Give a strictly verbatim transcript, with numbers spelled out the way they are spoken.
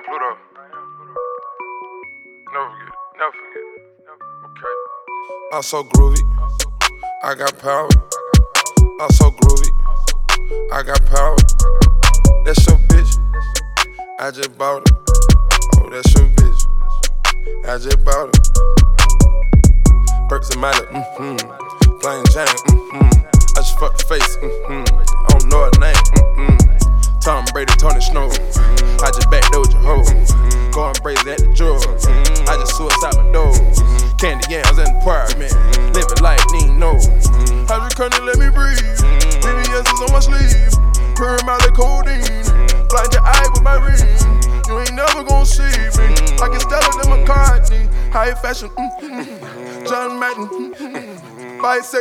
Pluto. Never forget it. Never forget it. Okay. I'm so groovy. I got power. I'm so groovy. I got power. That's your bitch. I just bought her. Oh, that's your bitch. I just bought her. Perks and Miley, mm-hmm. Plain Jane, mm-hmm. I just fucked the face, mm-hmm. I don't know her name, mm-hmm. Tom Brady, Tony Snow. I just backdoored your hoe. Going crazy at the jaw. I just suicide my door. Candy yams in the apartment. Living life, need no. Hydrocodone, let me breathe. B B S is on my sleeve. Per Miley codeine. Blind your eye with my ring. You ain't never gon' see me. I can Stella than McCartney. High fashion, mm-hmm. John Madden, mm-hmm.